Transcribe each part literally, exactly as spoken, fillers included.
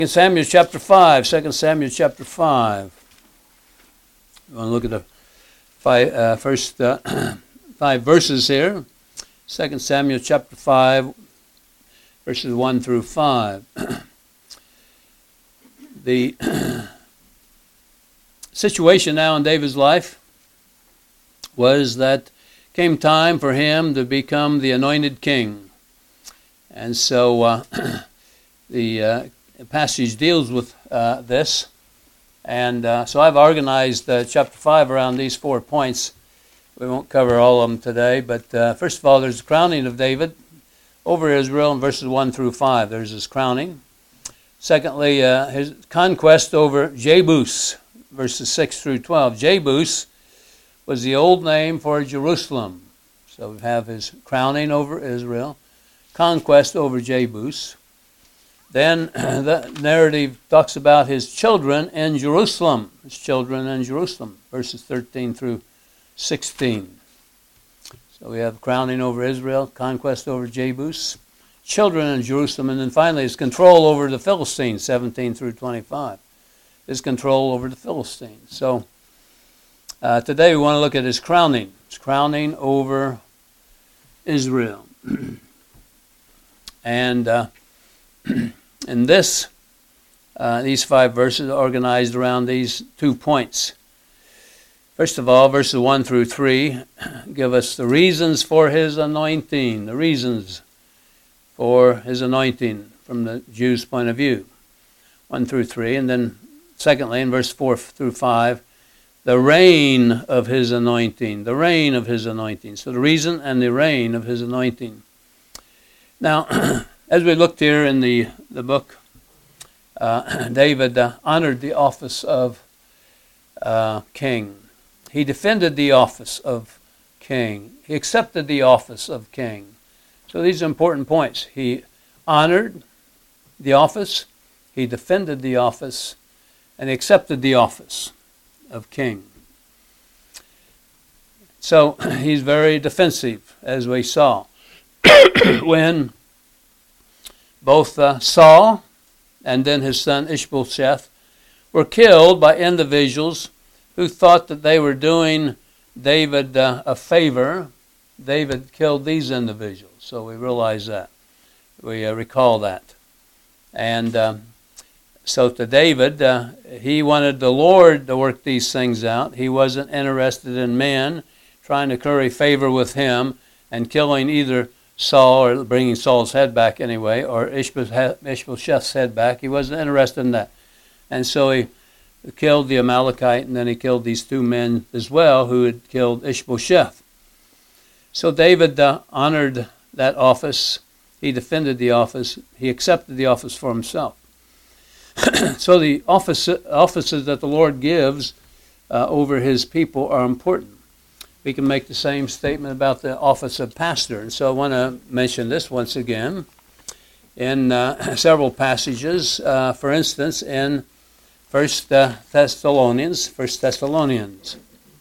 Second Samuel chapter five. Second Samuel chapter five. We want to look at the five, uh, first uh, five verses here. Second Samuel chapter five, verses one through five. The situation now in David's life was that came time for him to become the anointed king. And so uh, the uh, passage deals with uh, this. And uh, so I've organized uh, chapter five around these four points. We won't cover all of them today, but uh, first of all, there's the crowning of David over Israel in verses one through five. There's his crowning. Secondly, uh, his conquest over Jebus, verses six through twelve. Jebus was the old name for Jerusalem. So we have his crowning over Israel, conquest over Jebus. Then the narrative talks about his children in Jerusalem. His children in Jerusalem, verses thirteen through sixteen. So we have crowning over Israel, conquest over Jebus, children in Jerusalem, and then finally his control over the Philistines, seventeen through twenty-five. His control over the Philistines. So uh, today we want to look at his crowning. His crowning over Israel. and uh, in this, uh, these five verses are organized around these two points. First of all, verses one through three give us the reasons for his anointing, the reasons for his anointing from the Jews' point of view, one through three. And then secondly, in verse four through five, the reign of his anointing, the reign of his anointing. So the reason and the reign of his anointing. Now, as we looked here in the, the book, uh, David uh, honored the office of uh, king. He defended the office of king. He accepted the office of king. So these are important points. He honored the office, he defended the office, and he accepted the office of king. So he's very defensive, as we saw. When both uh, Saul and then his son Ishbosheth were killed by individuals who thought that they were doing David uh, a favor, David killed these individuals. So we realize that. We uh, recall that. And um, so to David, uh, he wanted the Lord to work these things out. He wasn't interested in men trying to curry favor with him and killing either Saul, or bringing Saul's head back anyway, or Ishbosheth's head back. He wasn't interested in that. And so he killed the Amalekite, and then he killed these two men as well who had killed Ishbosheth. So David uh, honored that office. He defended the office. He accepted the office for himself. So the office, offices that the Lord gives uh, over his people are important. We can make the same statement about the office of pastor. And so I want to mention this once again in uh, several passages. Uh, for instance, in First uh, Thessalonians, First Thessalonians.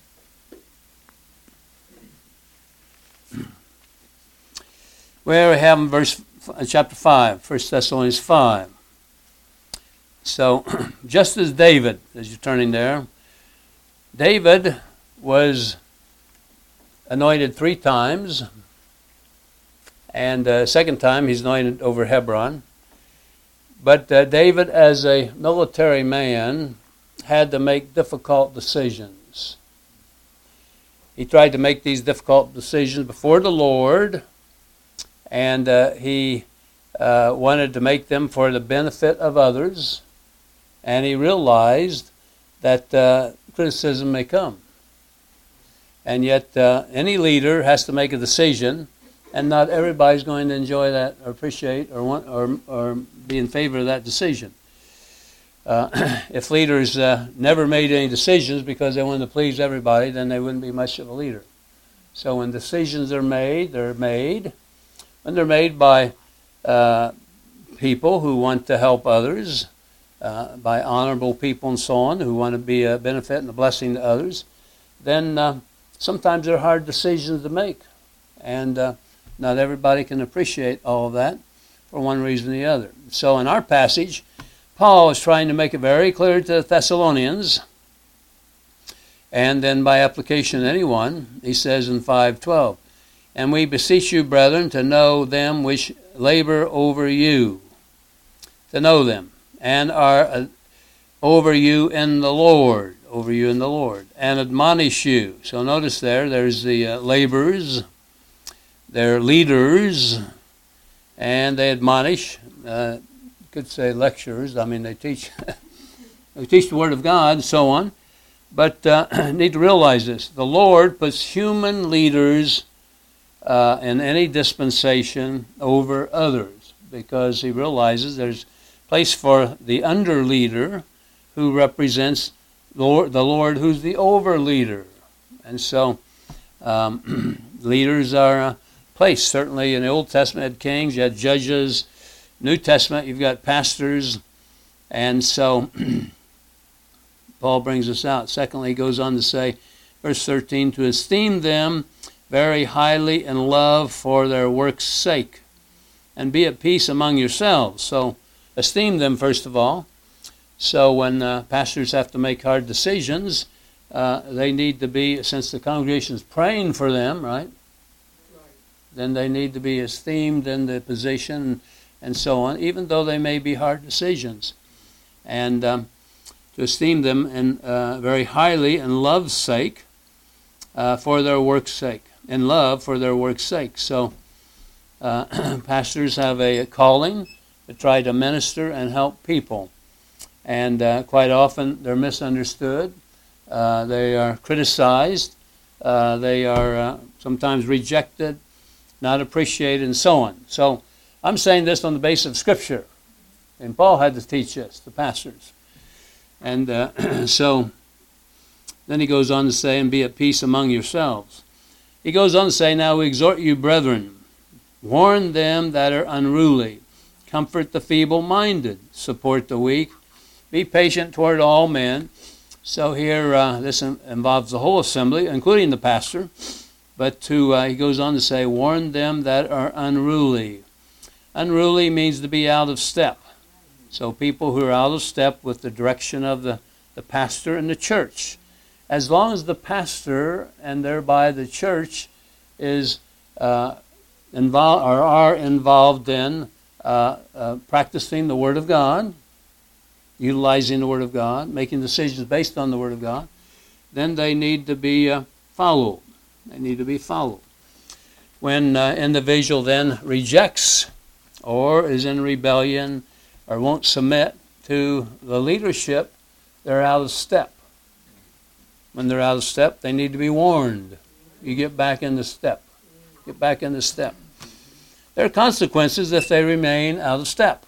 Where we have in verse chapter five, First Thessalonians five. So, just as David, as you're turning there, David was anointed three times, and the uh, second time he's anointed over Hebron. But uh, David, as a military man, had to make difficult decisions. He tried to make these difficult decisions before the Lord, and uh, he uh, wanted to make them for the benefit of others, and he realized that uh, criticism may come. And yet uh, any leader has to make a decision, and not everybody's going to enjoy that or appreciate or want or or be in favor of that decision. Uh, if leaders uh, never made any decisions because they wanted to please everybody, then they wouldn't be much of a leader. So when decisions are made, they're made. When they're made by uh, people who want to help others, uh, by honorable people and so on, who want to be a benefit and a blessing to others, then uh, sometimes they're hard decisions to make. And uh, not everybody can appreciate all of that for one reason or the other. So in our passage, Paul is trying to make it very clear to the Thessalonians, and then by application anyone, he says in five twelve, and we beseech you, brethren, to know them which labor over you, to know them, and are uh, over you in the Lord, over you in the Lord, and admonish you. So notice there, there's the uh, laborers, they're leaders, and they admonish. Uh, you could say lecturers. I mean, they teach, they teach the Word of God and so on. But uh, need to realize this: the Lord puts human leaders uh, in any dispensation over others, because He realizes there's place for the under leader, who represents the Lord, the Lord who's the over leader. And so um, leaders are uh, placed. Certainly in the Old Testament you had kings, you had judges. New Testament you've got pastors. And so Paul brings us out. Secondly, he goes on to say, verse thirteen, to esteem them very highly in love for their work's sake, and be at peace among yourselves. So esteem them, first of all. So when uh, pastors have to make hard decisions, uh, they need to be, since the congregation is praying for them, right? right? Then they need to be esteemed in the position and so on, even though they may be hard decisions. And um, to esteem them in, uh, very highly in love's sake, uh, for their work's sake. In love for their work's sake. So uh, pastors have a calling to try to minister and help people. And uh, quite often they're misunderstood. Uh, they are criticized. Uh, they are uh, sometimes rejected, not appreciated, and so on. So I'm saying this on the basis of Scripture. And Paul had to teach this, the pastors. And uh, so then he goes on to say, and be at peace among yourselves. He goes on to say, now we exhort you, brethren, warn them that are unruly, comfort the feeble-minded, support the weak, be patient toward all men. So here, uh, this involves the whole assembly, including the pastor. But to uh, he goes on to say, warn them that are unruly. Unruly means to be out of step. So people who are out of step with the direction of the, the pastor and the church. As long as the pastor, and thereby the church, is uh, involved or are involved in uh, uh, practicing the Word of God, utilizing the Word of God, making decisions based on the Word of God, then they need to be uh, followed. They need to be followed. When uh, individual then rejects or is in rebellion or won't submit to the leadership, they're out of step. When they're out of step, they need to be warned. You get back into step. Get back into step. There are consequences if they remain out of step.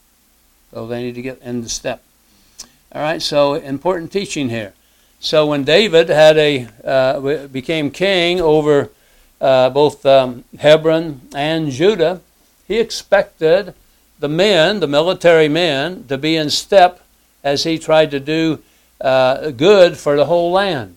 So they need to get into step. All right, so important teaching here. So when David had a uh, became king over uh, both um, Hebron and Judah, he expected the men, the military men, to be in step as he tried to do uh, good for the whole land.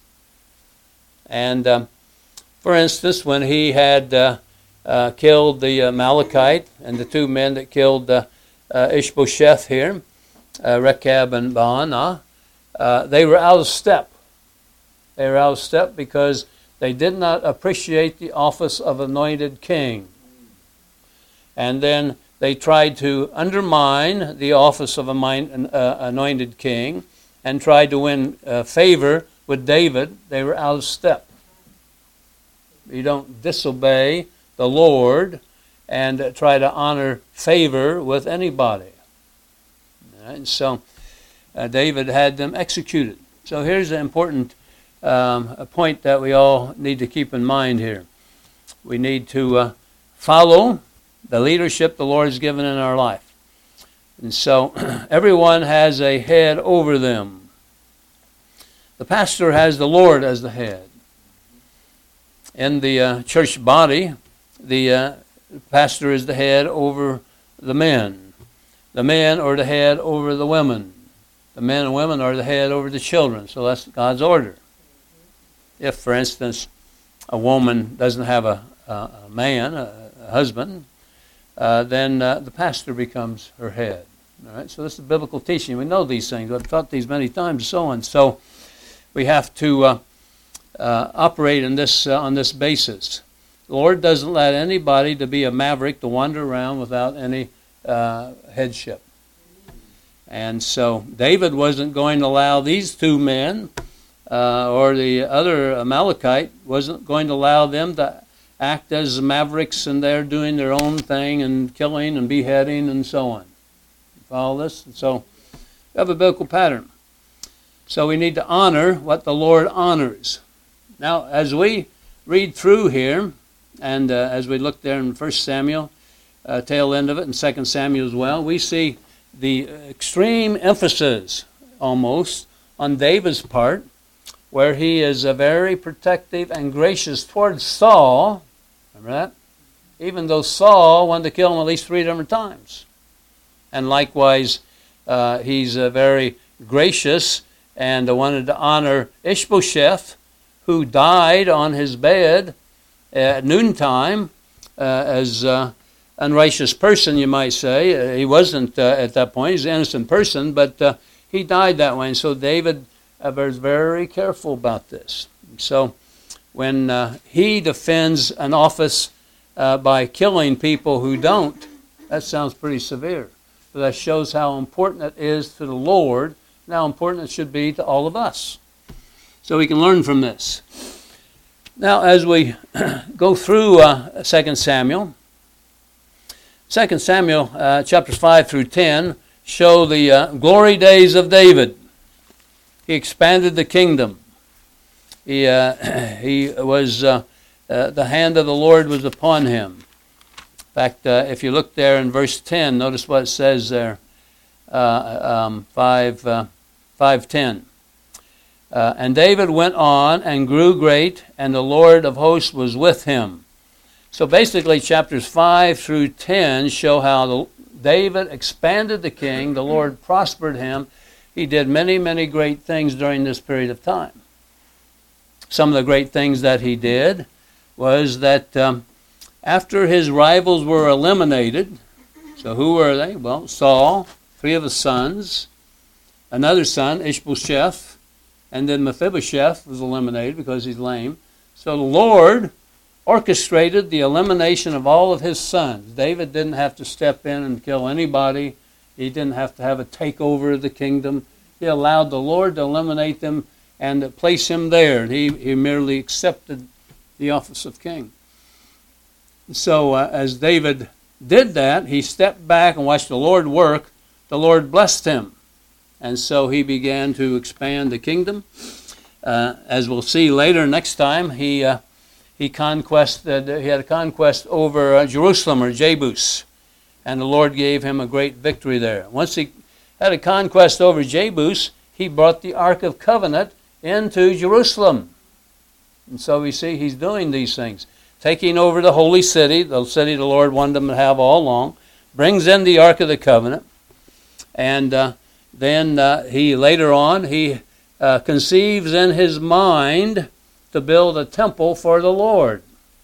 And um, for instance, when he had uh, uh, killed the Amalekite and the two men that killed uh, uh, Ishbosheth here, uh, Rechab and Baanah, uh, they were out of step. They were out of step because they did not appreciate the office of anointed king. And then they tried to undermine the office of an uh, anointed king and tried to win uh, favor with David. They were out of step. You don't disobey the Lord and uh, try to honor favor with anybody. All right? And so uh, David had them executed. So here's an important um, a point that we all need to keep in mind here. We need to uh, follow the leadership the Lord has given in our life. And so everyone has a head over them. The pastor has the Lord as the head. In the uh, church body, the uh, pastor is the head over the men. The men are the head over the women. The men and women are the head over the children. So that's God's order. If, for instance, a woman doesn't have a, a, a man, a, a husband, uh, then uh, the pastor becomes her head. All right, so this is biblical teaching. We know these things. I've taught these many times and so on. So we have to uh, uh, operate in this uh, on this basis. The Lord doesn't let anybody to be a maverick to wander around without any uh, headship. And so David wasn't going to allow these two men uh, or the other Amalekite wasn't going to allow them to act as mavericks and they're doing their own thing and killing and beheading and so on. Follow this? And so we have a biblical pattern. So we need to honor what the Lord honors. Now, as we read through here, and uh, as we look there in First Samuel, uh, tail end of it, and Second Samuel as well, we see the extreme emphasis, almost, on David's part, where he is uh, very protective and gracious towards Saul. Remember that? Even though Saul wanted to kill him at least three different times. And likewise, uh, he's uh, very gracious and uh, wanted to honor Ishbosheth, who died on his bed at noontime uh, as an unrighteous person, you might say. Uh, he wasn't uh, at that point. He's an innocent person, but uh, he died that way. And so David uh, was very careful about this. So when uh, he defends an office uh, by killing people who don't, that sounds pretty severe. But that shows how important it is to the Lord and how important it should be to all of us. So we can learn from this. Now, as we go through uh, Second Samuel, Second Samuel uh, chapters five through ten show the uh, glory days of David. He expanded the kingdom. He, uh, he was, uh, uh, the hand of the Lord was upon him. In fact, uh, if you look there in verse ten, notice what it says there, uh, um, five, uh, five ten. Uh, and David went on and grew great, and the Lord of hosts was with him. So basically, chapters five through ten show how the, David expanded the king, the Lord prospered him. He did many, many great things during this period of time. Some of the great things that he did was that um, after his rivals were eliminated, so who were they? Well, Saul, three of his sons, another son, Ishbosheth, and then Mephibosheth was eliminated because he's lame. So the Lord orchestrated the elimination of all of his sons. David didn't have to step in and kill anybody. He didn't have to have a takeover of the kingdom. He allowed the Lord to eliminate them and to place him there. And he, he merely accepted the office of king. So uh, as David did that, he stepped back and watched the Lord work. The Lord blessed him. And so he began to expand the kingdom. Uh, as we'll see later next time, he uh, he conquested. He had a conquest over uh, Jerusalem or Jebus, and the Lord gave him a great victory there. Once he had a conquest over Jebus, he brought the Ark of Covenant into Jerusalem. And so we see he's doing these things, taking over the holy city, the city the Lord wanted them to have all along, brings in the Ark of the Covenant, and uh, then uh, he later on he uh, conceives in his mind to build a temple for the Lord.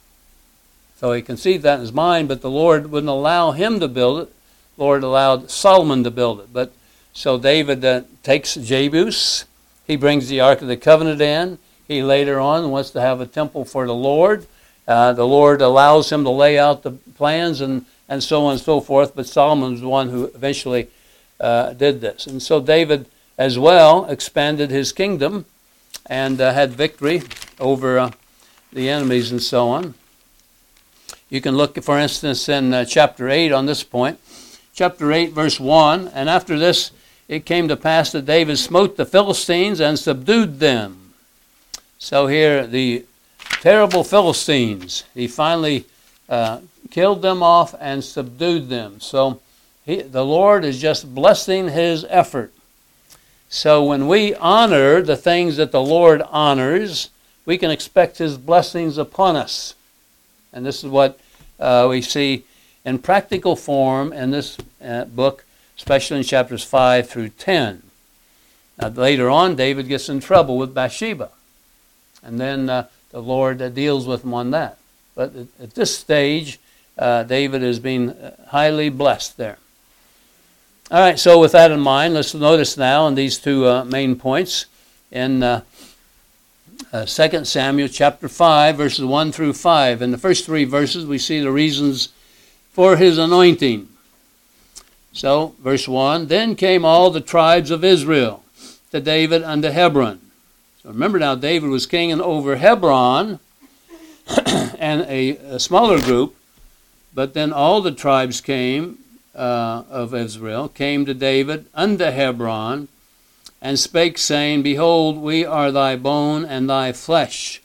So he conceived that in his mind, but the Lord wouldn't allow him to build it. The Lord allowed Solomon to build it. But so David uh, takes Jebus. He brings the Ark of the Covenant in. He later on wants to have a temple for the Lord. Uh, the Lord allows him to lay out the plans and, and so on and so forth. But Solomon's the one who eventually uh, did this. And so David as well expanded his kingdom and uh, had victory over uh, the enemies and so on. You can look, for instance, in uh, chapter eight on this point. Chapter eight, verse one, and after this it came to pass that David smote the Philistines and subdued them. So here, the terrible Philistines, he finally uh, killed them off and subdued them. So he, the Lord is just blessing his effort. So when we honor the things that the Lord honors, we can expect his blessings upon us. And this is what uh, we see in practical form in this uh, book, especially in chapters five through ten. Now, later on, David gets in trouble with Bathsheba. And then uh, the Lord uh, deals with him on that. But at, at this stage, uh, David is being highly blessed there. All right, so with that in mind, let's notice now in these two uh, main points in uh, uh, Second Samuel chapter five, verses one through five. In the first three verses, we see the reasons for his anointing. So, verse one, then came all the tribes of Israel to David unto Hebron. So remember now, David was king over Hebron and a, a smaller group, but then all the tribes came uh, of Israel, came to David unto Hebron, and spake, saying, behold, we are thy bone and thy flesh.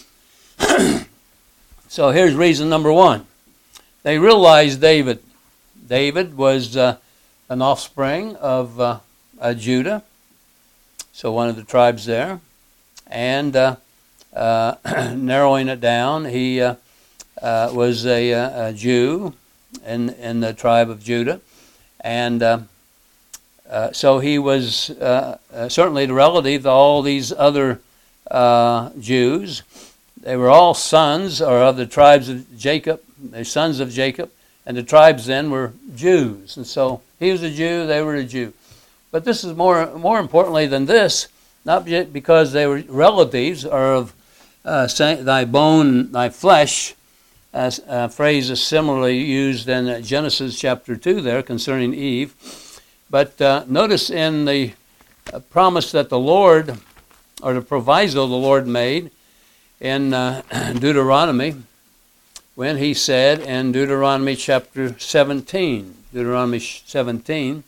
So here's reason number one. They realized David. David was uh, an offspring of uh, uh, Judah, so one of the tribes there. And uh, uh, narrowing it down, he uh, uh, was a, a Jew in, in the tribe of Judah. And uh, uh, so he was uh, uh, certainly the relative to all these other uh, Jews. They were all sons, or of the tribes of Jacob, the sons of Jacob. And the tribes then were Jews. And so he was a Jew, they were a Jew. But this is more more importantly than this, not because they were relatives, or of uh, thy bone, thy flesh, as a phrase is similarly used in Genesis chapter two there concerning Eve. But uh, notice in the promise that the Lord, or the proviso the Lord made in uh, Deuteronomy, when he said in Deuteronomy chapter seventeen, Deuteronomy seventeen,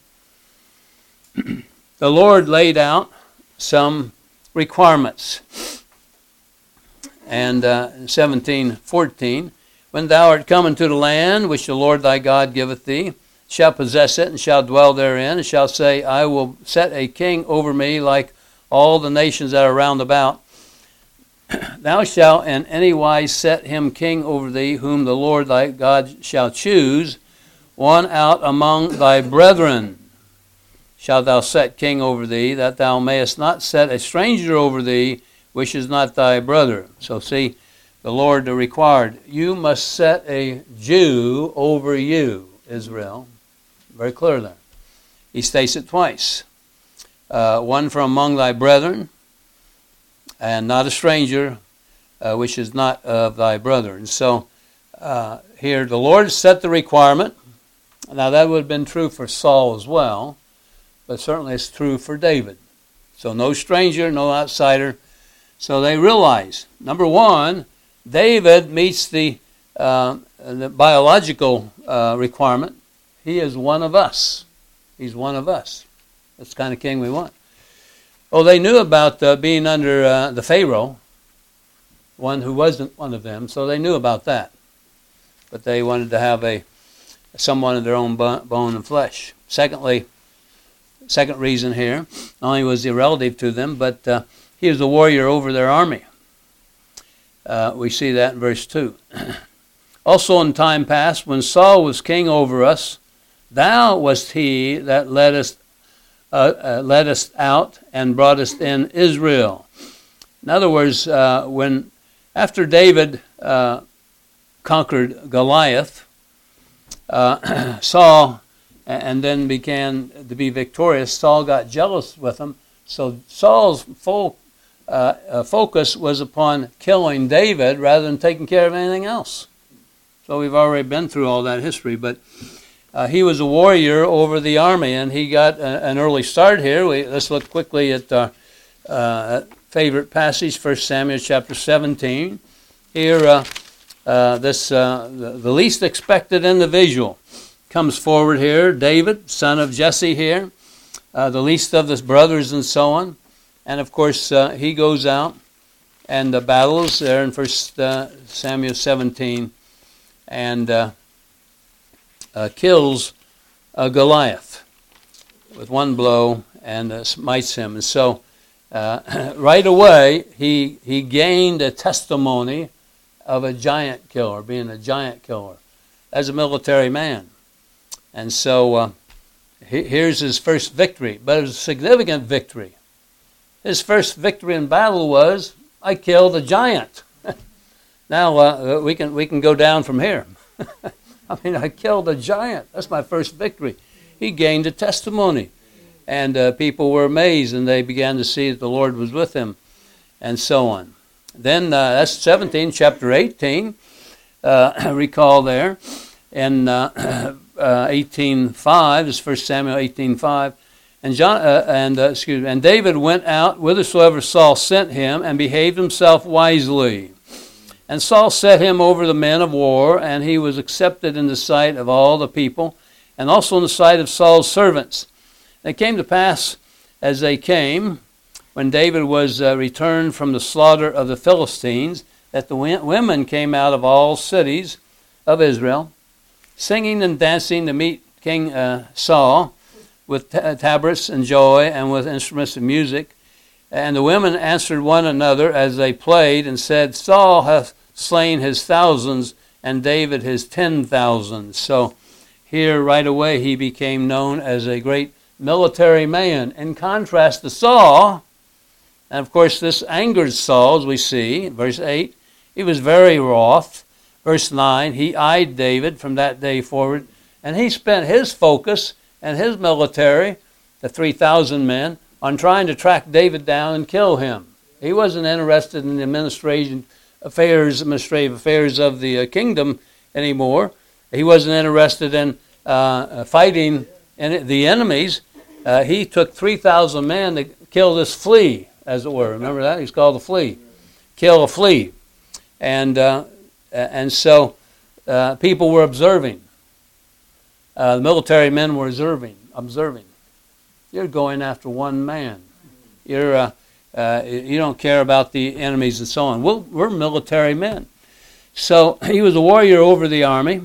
the Lord laid out some requirements. And uh, seventeen fourteen, when thou art come into the land which the Lord thy God giveth thee, shalt possess it, and shalt dwell therein, and shalt say, I will set a king over me like all the nations that are round about. Thou shalt in any wise set him king over thee, whom the Lord thy God shall choose, one out among thy brethren shalt thou set king over thee, that thou mayest not set a stranger over thee, which is not thy brother. So see, the Lord required, you must set a Jew over you, Israel. Very clear there. He states it twice. Uh, one from among thy brethren, and not a stranger, uh, which is not of thy brother. And so uh, here the Lord set the requirement. Now that would have been true for Saul as well, but certainly it's true for David. So no stranger, no outsider. So they realize, number one, David meets the, uh, the biological uh, requirement. He is one of us. He's one of us. That's the kind of king we want. Oh, they knew about uh, being under uh, the Pharaoh, one who wasn't one of them, so they knew about that. But they wanted to have a someone of their own bone and flesh. Secondly, second reason here, not only was he relative to them, but uh, he was a warrior over their army. Uh, we see that in verse two. Also in time past, when Saul was king over us, thou wast he that led us Uh, uh, led us out and brought us in Israel. In other words, uh, when after David uh, conquered Goliath, uh, Saul, and then began to be victorious, Saul got jealous with him. So Saul's full uh, uh, focus was upon killing David rather than taking care of anything else. So we've already been through all that history, but Uh, he was a warrior over the army, and he got a, an early start here. We, let's look quickly at our uh, favorite passage, First Samuel chapter seventeen. Here, uh, uh, this uh, the, the least expected individual comes forward here, David, son of Jesse here, uh, the least of his brothers and so on. And, of course, uh, he goes out and uh, battles there in First uh, Samuel seventeen, and Uh, Uh, kills uh, Goliath with one blow and uh, smites him. And so uh, right away he he gained a testimony of a giant killer, being a giant killer, as a military man. And so uh, he, here's his first victory, but it was a significant victory. His first victory in battle was, I killed a giant. Now uh, we can we can go down from here. I mean, I killed a giant. That's my first victory. he gained a testimony. And uh, people were amazed, and they began to see that the Lord was with him, and so on. Then uh, that's seventeen, chapter eighteen. Uh, recall there in uh, uh, eighteen five, this is First Samuel eighteen five. And John uh, and uh, excuse me, and David went out whithersoever Saul sent him, and behaved himself wisely. And Saul set him over the men of war, and he was accepted in the sight of all the people, and also in the sight of Saul's servants. And it came to pass, as they came, when David was uh, returned from the slaughter of the Philistines, that the women came out of all cities of Israel, singing and dancing to meet King uh, Saul, with t- tabrets and joy, and with instruments of music. And the women answered one another as they played, and said, Saul hath slain his thousands, and David his ten thousands. So here right away he became known as a great military man. In contrast to Saul, and of course this angered Saul, as we see, verse eight, he was very wroth. Verse nine, he eyed David from that day forward, and he spent his focus and his military, the three thousand men, on trying to track David down and kill him. He wasn't interested in the administration affairs, administrative affairs of the uh, kingdom anymore. He wasn't interested in uh, fighting en- the enemies. Uh, he took three thousand men to kill this flea, as it were. Remember that? He's called a flea. Kill a flea. And uh, and so uh, people were observing. Uh, the military men were observing. Observing. You're going after one man. You're uh, uh, you don't care about the enemies and so on. We're, we're military men. So he was a warrior over the army.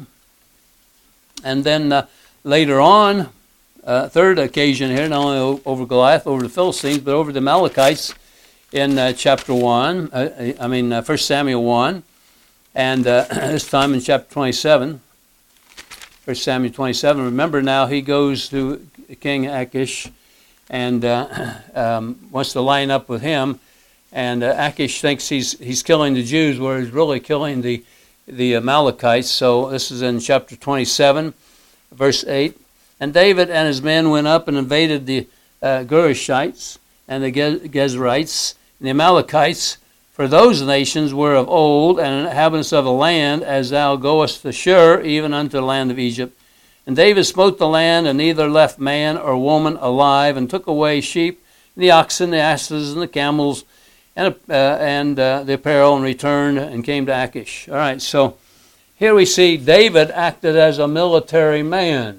And then uh, later on, uh, third occasion here, not only over Goliath, over the Philistines, but over the Amalekites in uh, chapter one. Uh, I mean, uh, First Samuel one, and uh, this time in chapter twenty-seven. First Samuel twenty-seven. Remember now, he goes to King Achish and uh, um, wants to line up with him. And uh, Achish thinks he's he's killing the Jews, where he's really killing the the Amalekites. So this is in chapter twenty-seven, verse eight. And David and his men went up and invaded the uh, Gerishites and the Gezerites and the Amalekites. For those nations were of old, and inhabitants of the land, as thou goest to Shur, even unto the land of Egypt. And David smote the land, and neither left man or woman alive, and took away sheep, and the oxen, the asses, and the camels, and uh, and uh, the apparel, and returned and came to Achish. All right, so here we see David acted as a military man.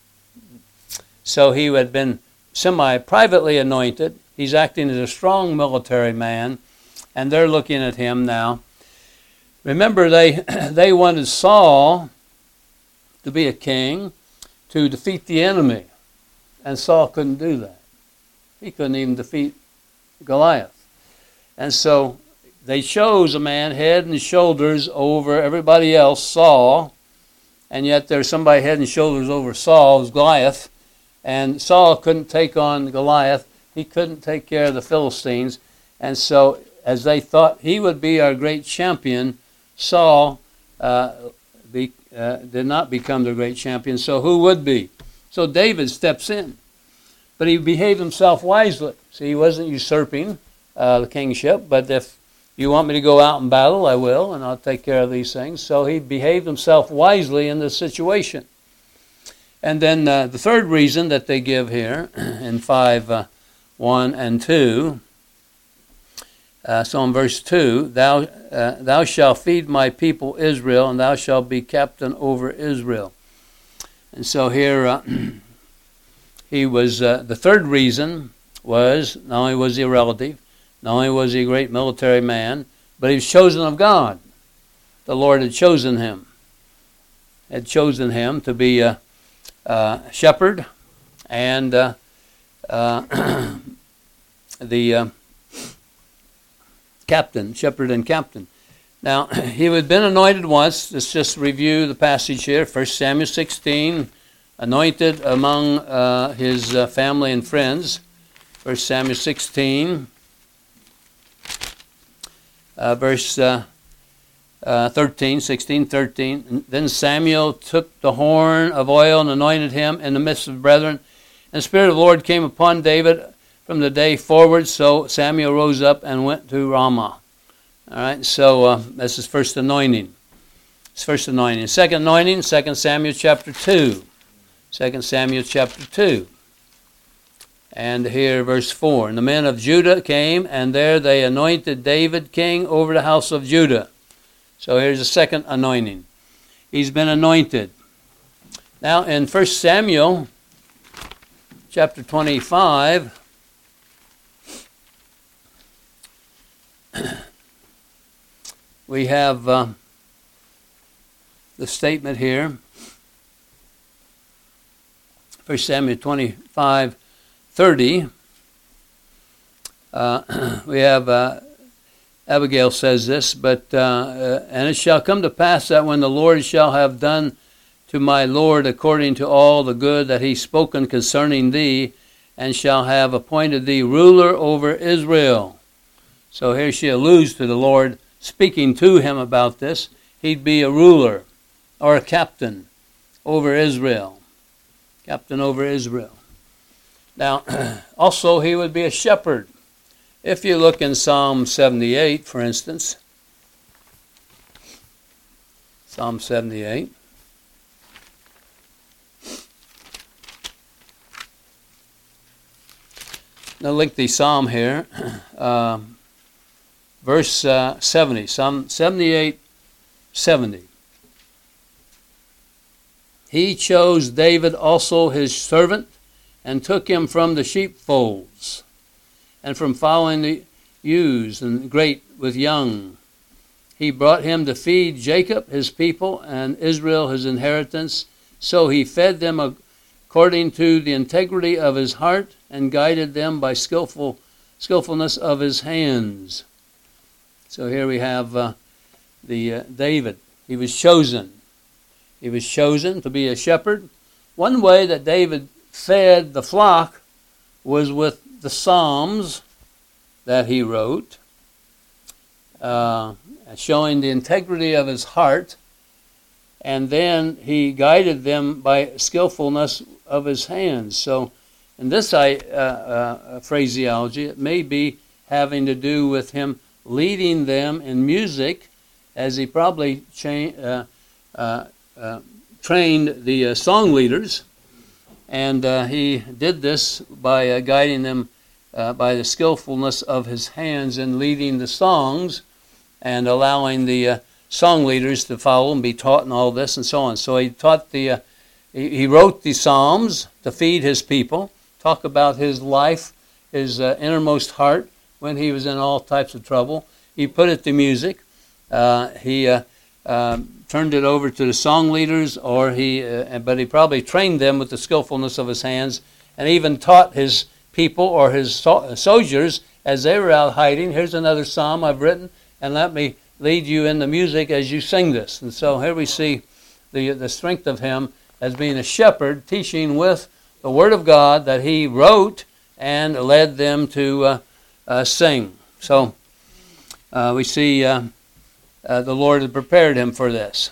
So he had been semi-privately anointed. He's acting as a strong military man. And they're looking at him now. Remember, they they wanted Saul to be a king to defeat the enemy. And Saul couldn't do that. He couldn't even defeat Goliath. And so they chose a man head and shoulders over everybody else, Saul. And yet there's somebody head and shoulders over Saul, who's Goliath. And Saul couldn't take on Goliath. He couldn't take care of the Philistines. And so as they thought he would be our great champion, Saul uh, be, uh, did not become their great champion, so who would be? So David steps in. But he behaved himself wisely. See, he wasn't usurping uh, the kingship, but if you want me to go out and battle, I will, and I'll take care of these things. So he behaved himself wisely in this situation. And then uh, the third reason that they give here in five, uh, one and two, Uh, so in verse two, thou, uh, thou shalt feed my people Israel, and thou shalt be captain over Israel. And so here uh, he was, uh, the third reason was, not only was he a relative, not only was he a great military man, but he was chosen of God. The Lord had chosen him. Had chosen him to be a, a shepherd and uh, uh, the... Uh, captain, shepherd and captain. Now, he had been anointed once. Let's just review the passage here. First Samuel sixteen, anointed among uh, his uh, family and friends. First Samuel sixteen, uh, verse uh, uh, thirteen, sixteen, thirteen. And then Samuel took the horn of oil and anointed him in the midst of brethren. And the Spirit of the Lord came upon David from the day forward. So Samuel rose up and went to Ramah. All right, so uh, that's his first anointing. His first anointing. Second anointing, Second Samuel chapter two. Second Samuel chapter two. And here, verse four. And the men of Judah came, and there they anointed David king over the house of Judah. So here's the second anointing. He's been anointed. Now in First Samuel chapter twenty-five, we have uh, the statement here. First Samuel twenty-five, thirty. Uh, we have uh, Abigail says this, but uh, uh, and it shall come to pass that when the Lord shall have done to my Lord according to all the good that he spoken concerning thee, and shall have appointed thee ruler over Israel. So here she alludes to the Lord speaking to him about this. He'd be a ruler or a captain over Israel. Captain over Israel. Now, also he would be a shepherd. If you look in Psalm seventy-eight, for instance, Psalm seventy-eight, a lengthy psalm here, uh, verse uh, seventy, Psalm seventy-eight, seventy. He chose David also his servant, and took him from the sheepfolds, and from following the ewes and great with young. He brought him to feed Jacob his people, and Israel his inheritance. So he fed them according to the integrity of his heart, and guided them by skillful skillfulness of his hands. So here we have uh, the uh, David. He was chosen. He was chosen to be a shepherd. One way that David fed the flock was with the Psalms that he wrote, uh, showing the integrity of his heart, and then he guided them by skillfulness of his hands. So in this uh, uh, phraseology, it may be having to do with him leading them in music, as he probably cha- uh, uh, uh, trained the uh, song leaders. And uh, he did this by uh, guiding them uh, by the skillfulness of his hands in leading the songs, and allowing the uh, song leaders to follow and be taught and all this and so on. So he taught the, uh, he, he wrote the Psalms to feed his people, talk about his life, his uh, innermost heart when he was in all types of trouble. He put it to music. Uh, he uh, uh, turned it over to the song leaders, or he, uh, but he probably trained them with the skillfulness of his hands, and even taught his people or his so- soldiers as they were out hiding. Here's another psalm I've written, and let me lead you in the music as you sing this. And so here we see the the strength of him as being a shepherd, teaching with the Word of God that he wrote and led them to uh, uh, sing. So uh, we see uh, uh, the Lord had prepared him for this.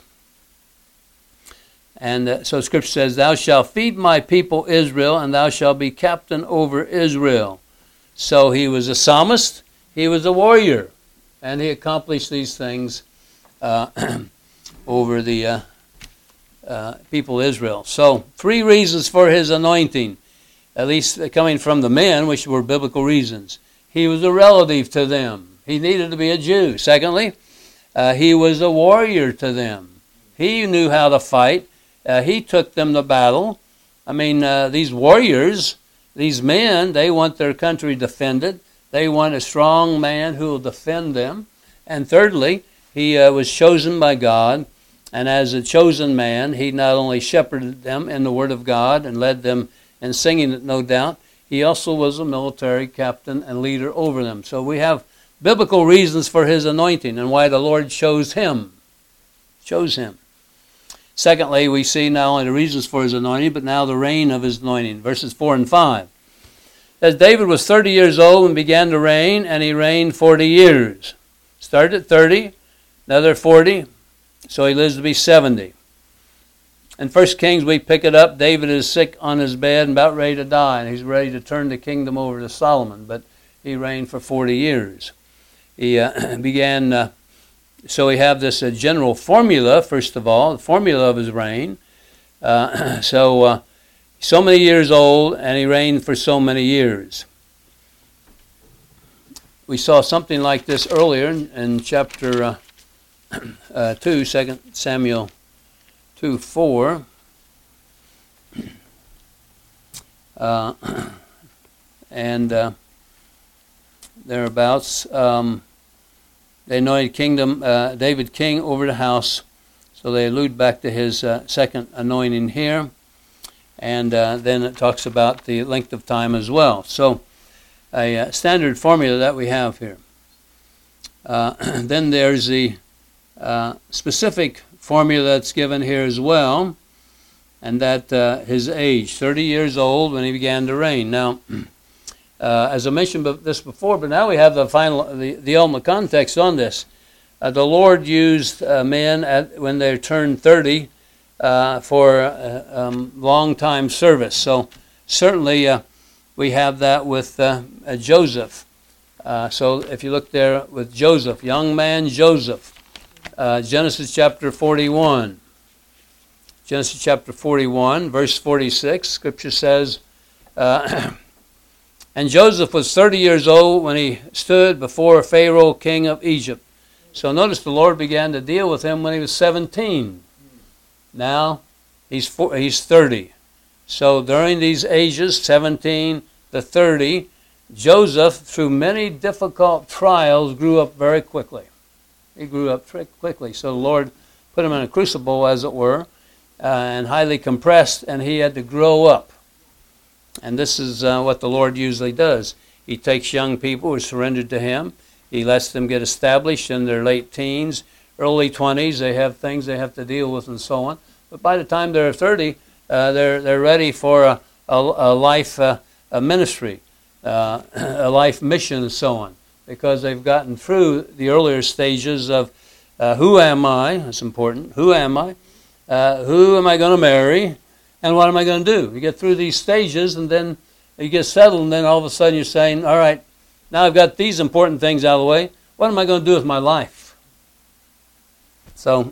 And uh, so Scripture says, "Thou shalt feed my people Israel, and thou shalt be captain over Israel." So he was a psalmist, he was a warrior, and he accomplished these things uh, over the uh, uh, people of Israel. So three reasons for his anointing, at least coming from the men, which were biblical reasons. He was a relative to them. He needed to be a Jew. Secondly, uh, he was a warrior to them. He knew how to fight. Uh, he took them to battle. I mean, uh, these warriors, these men, they want their country defended. They want a strong man who will defend them. And thirdly, he uh, was chosen by God. And as a chosen man, he not only shepherded them in the Word of God and led them in singing it, no doubt, he also was a military captain and leader over them. So we have biblical reasons for his anointing and why the Lord chose him. Chose him. Secondly, we see not only the reasons for his anointing, but now the reign of his anointing. Verses four and five. As David was thirty years old and began to reign, and he reigned forty years. Started at thirty, Another forty, so he lives to be seventy. In First Kings, we pick it up. David is sick on his bed and about ready to die, and he's ready to turn the kingdom over to Solomon, but he reigned for forty years. He uh, began, uh, so we have this uh, general formula, first of all, the formula of his reign. Uh, so, uh, so many years old, and he reigned for so many years. We saw something like this earlier in, in chapter uh, uh, two, Second Samuel two, four. Uh, and uh, thereabouts, um, they anointed kingdom, uh, David king over the house. So they allude back to his uh, second anointing here. And uh, then it talks about the length of time as well. So a uh, standard formula that we have here. Uh, then there's the uh, specific formula that's given here as well, and that uh, his age, thirty years old when he began to reign. Now, uh, as I mentioned this before, but now we have the final, the, the ultimate context on this. Uh, the Lord used uh, men at, when they turned thirty uh, for uh, um, long time service. So certainly uh, we have that with uh, uh, Joseph. Uh, so if you look there with Joseph, young man Joseph, uh, Genesis chapter forty-one. Genesis chapter forty-one, verse forty-six, Scripture says, uh, and Joseph was thirty years old when he stood before Pharaoh, king of Egypt. So notice the Lord began to deal with him when he was seventeen. Now he's four, he's thirty. So during these ages, seventeen to thirty, Joseph, through many difficult trials, grew up very quickly. He grew up quickly. So the Lord put him in a crucible, as it were, uh, and highly compressed, and he had to grow up. And this is uh, what the Lord usually does. He takes young people who are surrendered to him. He lets them get established in their late teens, early twenties. They have things they have to deal with and so on. But by the time they're thirty, uh, they're they're ready for a, a, a life uh, a ministry, uh, a life mission and so on, because they've gotten through the earlier stages of uh, who am I? That's important. Who am I? Uh, who am I going to marry? And what am I going to do? You get through these stages, and then you get settled, and then all of a sudden you're saying, all right, now I've got these important things out of the way. What am I going to do with my life? So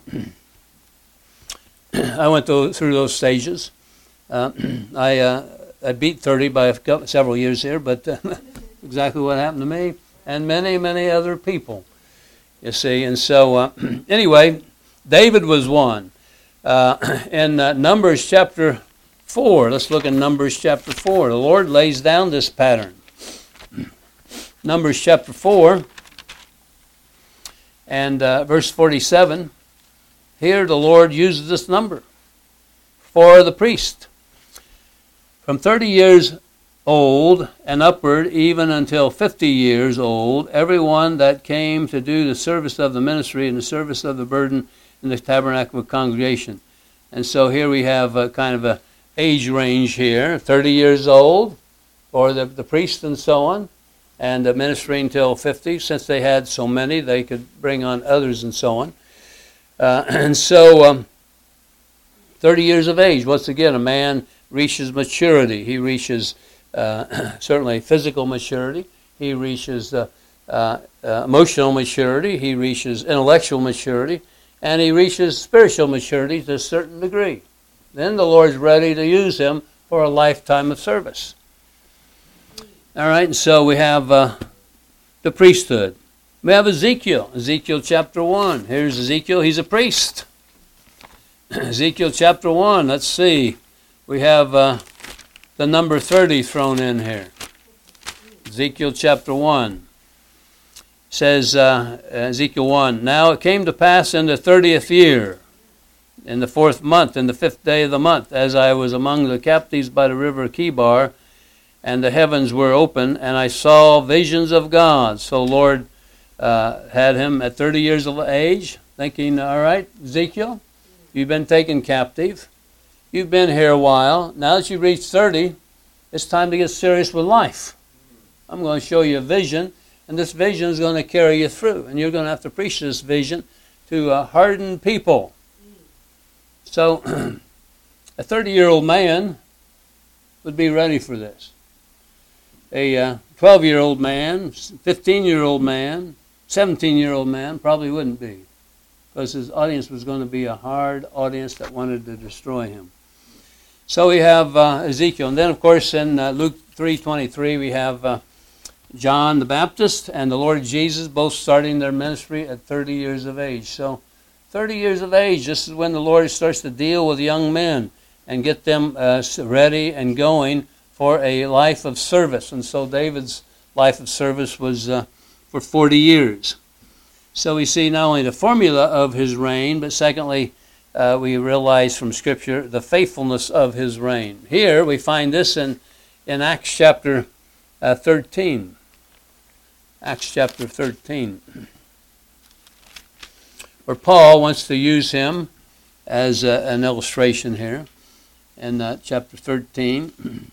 I went through those stages. Uh, I uh, I beat thirty by a couple, several years here, but uh, exactly what happened to me and many, many other people, you see. And so uh, anyway, David was one. Uh, in uh, Numbers chapter four, let's look at Numbers chapter four. The Lord lays down this pattern. Numbers chapter four and uh, verse forty-seven. Here the Lord uses this number for the priest. From thirty years old and upward, even until fifty years old, everyone that came to do the service of the ministry and the service of the burden in the tabernacle of congregation. And so here we have a kind of a age range here, thirty years old for the, the priest and so on, and the ministry until fifty. Since they had so many, they could bring on others and so on. Uh, and so um, thirty years of age, once again, a man reaches maturity. He reaches uh, certainly physical maturity. He reaches uh, uh, uh, emotional maturity. He reaches intellectual maturity. And he reaches spiritual maturity to a certain degree. Then the Lord's ready to use him for a lifetime of service. All right, and so we have uh, the priesthood. We have Ezekiel, Ezekiel chapter one. Here's Ezekiel, he's a priest. Ezekiel chapter one, let's see. We have uh, the number thirty thrown in here. Ezekiel chapter one. Says uh, Ezekiel one, now it came to pass in the thirtieth year, in the fourth month, in the fifth day of the month, as I was among the captives by the river Chebar, and the heavens were open, and I saw visions of God. So Lord uh, had him at thirty years of age, thinking, all right, Ezekiel, you've been taken captive. You've been here a while. Now that you've reached thirty, it's time to get serious with life. I'm going to show you a vision. And this vision is going to carry you through. And you're going to have to preach this vision to uh, harden people. So a thirty-year-old man would be ready for this. A uh, twelve-year-old man, fifteen-year-old man, seventeen-year-old man probably wouldn't be, because his audience was going to be a hard audience that wanted to destroy him. So we have uh, Ezekiel. And then, of course, in uh, Luke three twenty-three, we have uh, John the Baptist and the Lord Jesus both starting their ministry at thirty years of age. So thirty years of age, this is when the Lord starts to deal with young men and get them uh, ready and going for a life of service. And so David's life of service was uh, for forty years. So we see not only the formula of his reign, but secondly, uh, we realize from Scripture the faithfulness of his reign. Here we find this in, in Acts chapter uh, thirteen. Acts chapter thirteen. Where Paul wants to use him as a, an illustration here in uh, chapter thirteen.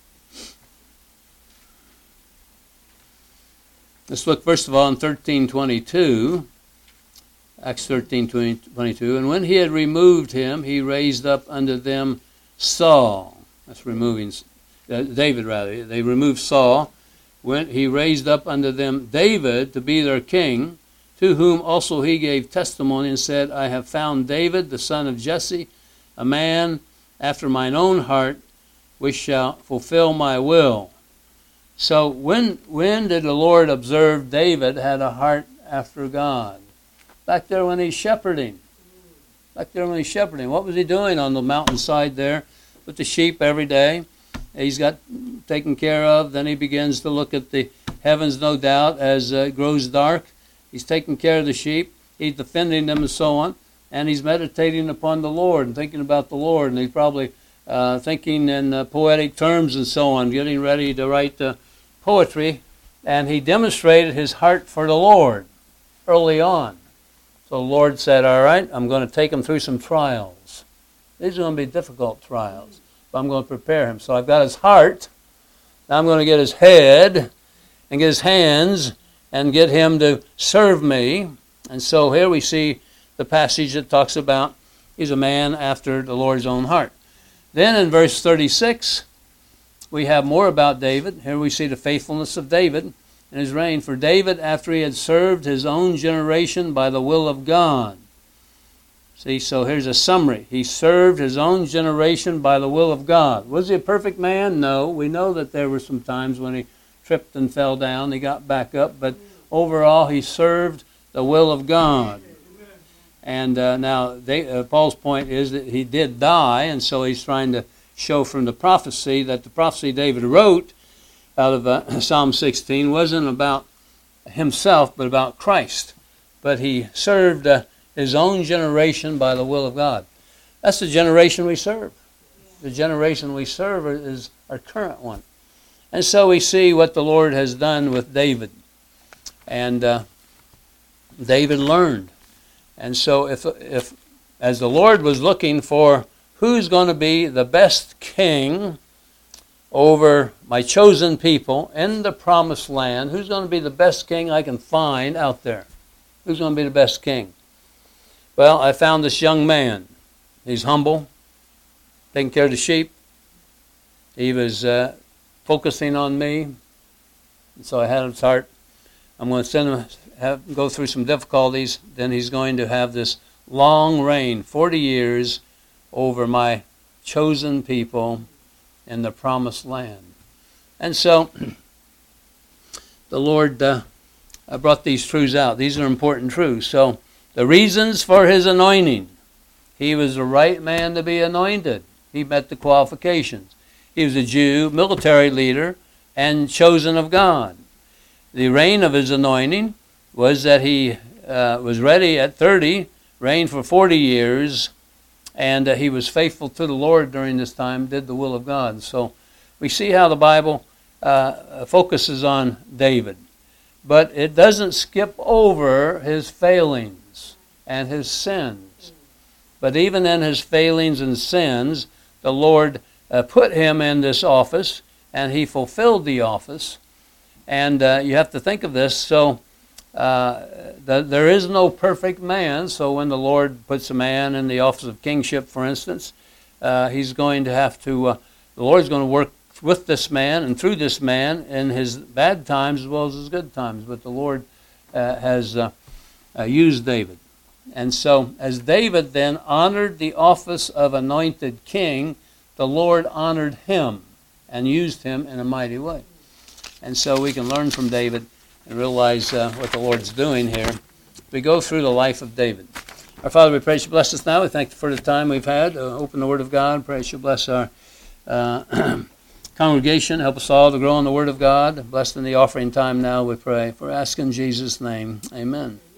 Let's look first of all in thirteen twenty-two, Acts thirteen twenty-two. And when he had removed him, he raised up unto them Saul. That's removing, uh, David rather. They removed Saul. When he raised up unto them David to be their king, to whom also he gave testimony and said, I have found David, the son of Jesse, a man after mine own heart, which shall fulfill my will. So when when did the Lord observe David had a heart after God? Back there when he's shepherding. Back there when he's shepherding. What was he doing on the mountainside there with the sheep every day? He's got taken care of. Then he begins to look at the heavens, no doubt, as uh, it grows dark. He's taking care of the sheep. He's defending them and so on. And he's meditating upon the Lord and thinking about the Lord. And he's probably uh, thinking in uh, poetic terms and so on, getting ready to write uh, poetry. And he demonstrated his heart for the Lord early on. So the Lord said, all right, I'm going to take him through some trials. These are going to be difficult trials. But I'm going to prepare him. So I've got his heart. Now I'm going to get his head and get his hands and get him to serve me. And so here we see the passage that talks about he's a man after the Lord's own heart. Then in verse thirty-six, we have more about David. Here we see the faithfulness of David in his reign. For David, after he had served his own generation by the will of God. See, so here's a summary. He served his own generation by the will of God. Was he a perfect man? No. We know that there were some times when he tripped and fell down. He got back up. But overall, he served the will of God. And uh, now they, uh, Paul's point is that he did die, and so he's trying to show from the prophecy that the prophecy David wrote out of uh, Psalm sixteen wasn't about himself, but about Christ. But he served uh, his own generation by the will of God. That's the generation we serve. The generation we serve is our current one. And so we see what the Lord has done with David. And uh, David learned. And so if, if, as the Lord was looking for who's going to be the best king over my chosen people in the promised land, who's going to be the best king I can find out there? Who's going to be the best king? Well, I found this young man. He's humble, taking care of the sheep. He was uh, focusing on me. And so I had his heart. I'm going to send him, have, go through some difficulties. Then he's going to have this long reign, forty years, over my chosen people in the promised land. And so the Lord uh, brought these truths out. These are important truths. So the reasons for his anointing. He was the right man to be anointed. He met the qualifications. He was a Jew, military leader, and chosen of God. The reign of his anointing was that he uh, was ready at thirty, reigned for forty years, and uh, he was faithful to the Lord during this time, did the will of God. So we see how the Bible uh, focuses on David. But it doesn't skip over his failings and his sins. But even in his failings and sins, the Lord uh, put him in this office, and he fulfilled the office. And uh, you have to think of this. So uh, the, there is no perfect man, so when the Lord puts a man in the office of kingship, for instance, uh, he's going to have to, uh, the Lord's going to work with this man and through this man in his bad times as well as his good times. But the Lord uh, has uh, uh, used David. And so as David then honored the office of anointed king, the Lord honored him and used him in a mighty way. And so we can learn from David and realize uh, what the Lord's doing here. We go through the life of David. Our Father, we pray you bless us now. We thank you for the time we've had. Uh, open the Word of God. Pray you bless our uh, congregation. Help us all to grow in the Word of God. Blessed in the offering time now, we pray. For ask in Jesus' name. Amen.